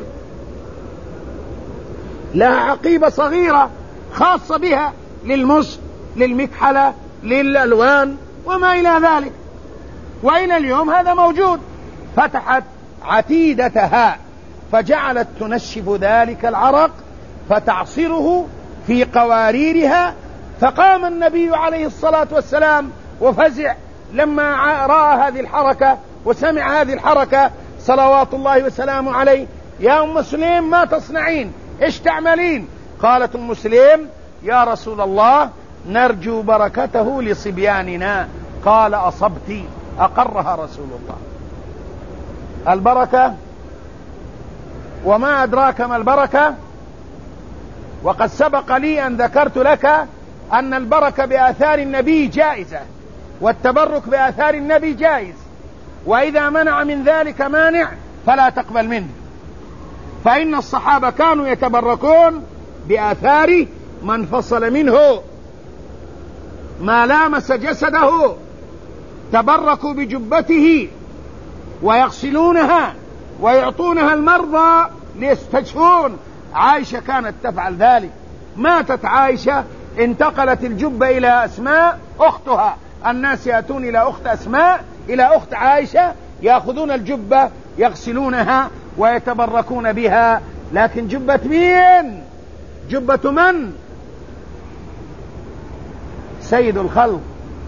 لها عقيبة صغيرة خاصة بها للمس، للمكحلة، للألوان وما إلى ذلك، وإلى اليوم هذا موجود. فتحت عتيدتها، فجعلت تنشف ذلك العرق فتعصره في قواريرها. فقام النبي عليه الصلاة والسلام وفزع لما رأى هذه الحركة وسمع هذه الحركة صلوات الله وسلامه عليه. يا أم سليم ما تصنعين؟ إيش تعملين؟ قالت أم سليم: يا رسول الله نرجو بركته لصبياننا. قال: أصبت. أقرها رسول الله. البركة، وما أدراك ما البركة؟ وقد سبق لي أن ذكرت لك أن البركة بآثار النبي جائزة، والتبرك بآثار النبي جائز، وإذا منع من ذلك مانع فلا تقبل منه. فإن الصحابة كانوا يتبركون بآثار من فصل منه ما لامس جسده، تبركوا بجبته ويغسلونها ويعطونها المرضى ليستشفون. عائشة كانت تفعل ذلك. ماتت عائشة، انتقلت الجبة إلى أسماء أختها. الناس يأتون إلى أخت أسماء، إلى أخت عائشة، يأخذون الجبة يغسلونها ويتبركون بها. لكن جبة مين؟ جبة من؟ سيد الخلق،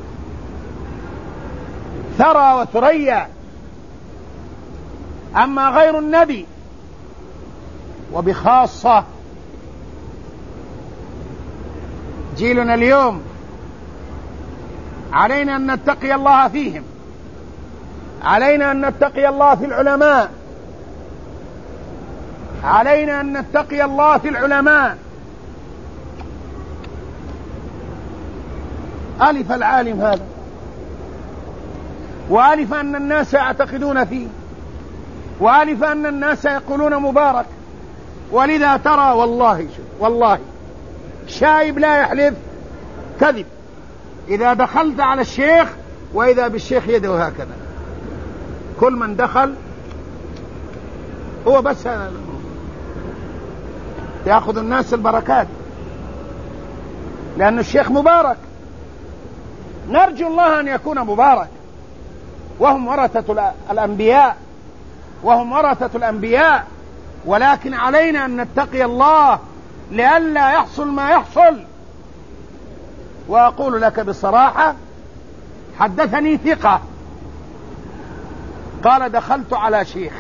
ثرى وثريا. أما غير النبي وبخاصة جيلنا اليوم، علينا أن نتقي الله فيهم، علينا أن نتقي الله في العلماء، علينا أن نتقي الله في العلماء. ألف العالم هذا، وألف أن الناس يعتقدون فيه، وألف أن الناس يقولون مبارك. ولذا ترى والله شايب لا يحلف كذب. إذا دخلت على الشيخ وإذا بالشيخ يده هكذا، كل من دخل هو بس يأخذ الناس البركات، لأن الشيخ مبارك. نرجو الله أن يكون مبارك، وهم ورثة الأنبياء، وهم ورثة الأنبياء. ولكن علينا أن نتقي الله لئلا يحصل ما يحصل. وأقول لك بصراحة، حدثني ثقة قال: دخلت على شيخ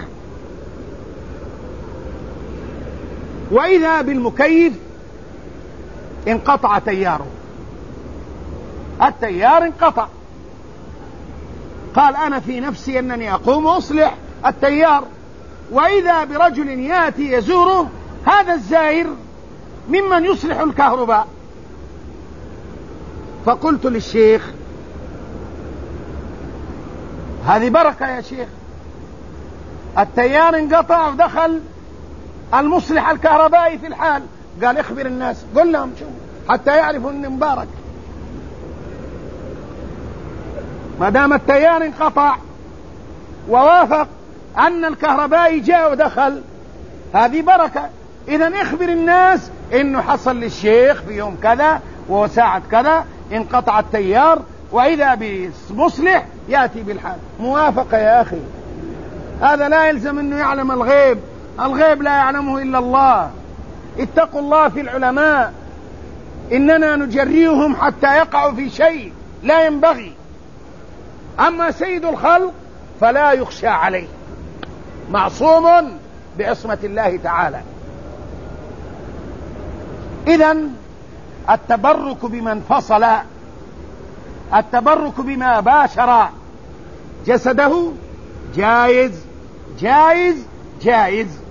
وإذا بالمكيف انقطع تياره، التيار انقطع. قال: أنا في نفسي أنني أقوم أصلح التيار، وإذا برجل يأتي يزوره، هذا الزائر ممن يصلح الكهرباء. فقلت للشيخ: هذه بركة يا شيخ، التيار انقطع ودخل المصلح الكهربائي في الحال. قال: اخبر الناس، قل لهم شو حتى يعرفوا ان مبارك. ما دام التيار انقطع ووافق أن الكهربائي جاء ودخل، هذه بركة. إذن اخبر الناس إنه حصل للشيخ في يوم كذا وساعة كذا انقطع التيار، وإذا بمصلح يأتي بالحال. موافقة يا أخي، هذا لا يلزم أنه يعلم الغيب، الغيب لا يعلمه إلا الله. اتقوا الله في العلماء، إننا نجريهم حتى يقعوا في شيء لا ينبغي. أما سيد الخلق فلا يخشى عليه، معصوم بعصمة الله تعالى. إذن التبرك بمن فصل، التبرك بما باشر جسده جائز جائز جائز.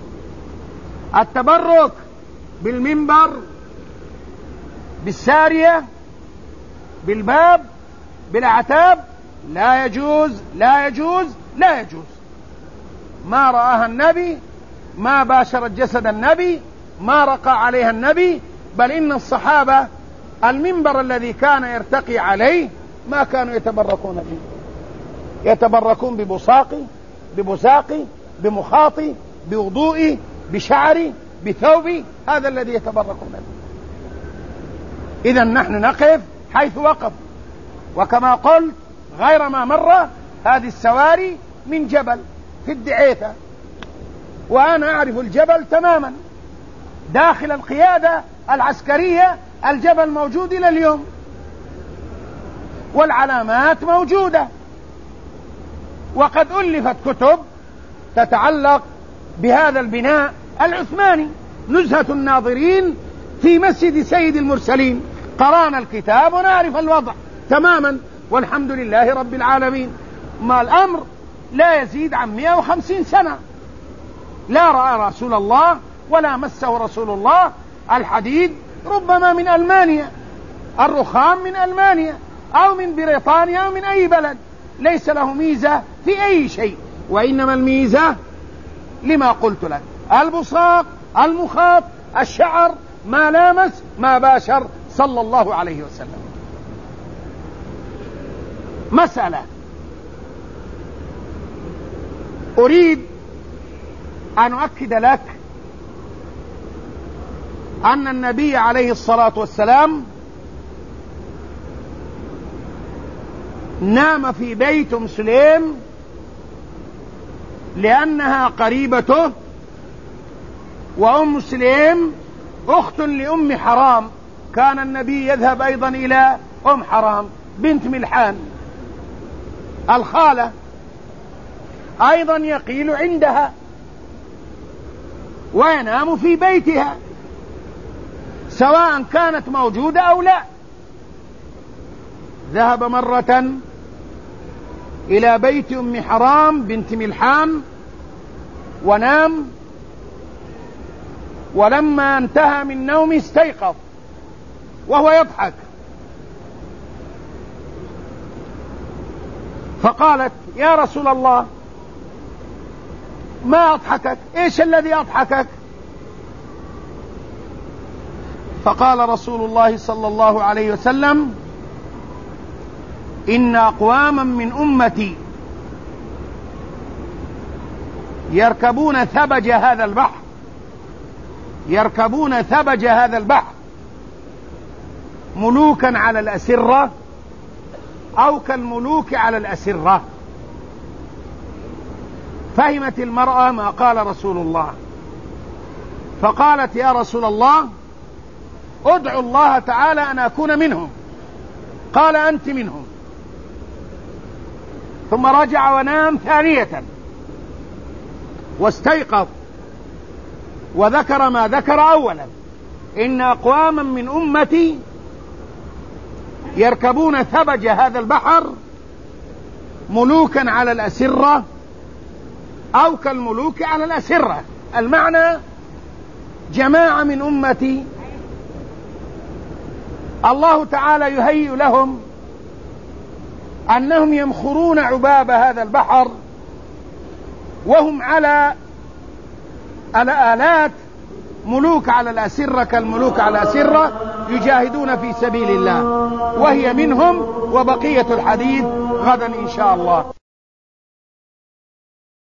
التبرك بالمنبر، بالسارية، بالباب، بالأعتاب لا يجوز لا يجوز لا يجوز. ما رآها النبي، ما باشرت جسد النبي، ما رقى عليها النبي. بل إن الصحابة المنبر الذي كان يرتقي عليه ما كانوا يتبركون به، يتبركون ببصاقي بمخاطي بوضوئي بشعري بثوبي، هذا الذي يتبركون به. إذن نحن نقف حيث وقف. وكما قلت غير ما مرة، هذه السواري من جبل، في الدعيثة، وأنا أعرف الجبل تماما داخل القيادة العسكرية، الجبل موجود إلى اليوم والعلامات موجودة، وقد ألفت كتب تتعلق بهذا البناء العثماني، نزهة الناظرين في مسجد سيد المرسلين، قرأنا الكتاب ونعرف الوضع تماما والحمد لله رب العالمين. ما الأمر لا يزيد عن 150 سنة، لا رأى رسول الله ولا مسه رسول الله. الحديد ربما من ألمانيا، الرخام من ألمانيا أو من بريطانيا أو من أي بلد، ليس له ميزة في أي شيء، وإنما الميزة لما قلت لك: البصاق، المخاط، الشعر، ما لامس ما باشر صلى الله عليه وسلم. مسألة أريد أن أؤكد لك أن النبي عليه الصلاة والسلام نام في بيت أم سليم لأنها قريبته، وأم سليم أخت لأم حرام، كان النبي يذهب أيضا إلى أم حرام بنت ملحان الخالة، أيضا يقيل عندها وينام في بيتها سواء كانت موجودة أو لا. ذهب مرة إلى بيت أم حرام بنت ملحان ونام، ولما انتهى من نومه استيقظ وهو يضحك، فقالت: يا رسول الله ما أضحكك؟ إيش الذي أضحكك؟ فقال رسول الله صلى الله عليه وسلم: إن أقواما من أمتي يركبون ثبج هذا البحر، يركبون ثبج هذا البحر ملوكا على الأسرة أو كالملوك على الأسرة. فهمت المرأة ما قال رسول الله، فقالت: يا رسول الله ادعو الله تعالى أن أكون منهم. قال: أنت منهم. ثم رجع ونام ثانية واستيقظ وذكر ما ذكر أولا: إن أقواما من أمتي يركبون ثبج هذا البحر ملوكا على الأسرة أو كالملوك على الأسرة. المعنى: جماعة من أمتي الله تعالى يهيئ لهم أنهم يمخرون عباب هذا البحر وهم على الآلات، ملوك على الأسرة كالملوك على الأسرة، يجاهدون في سبيل الله، وهي منهم. وبقية الحديث غدا إن شاء الله.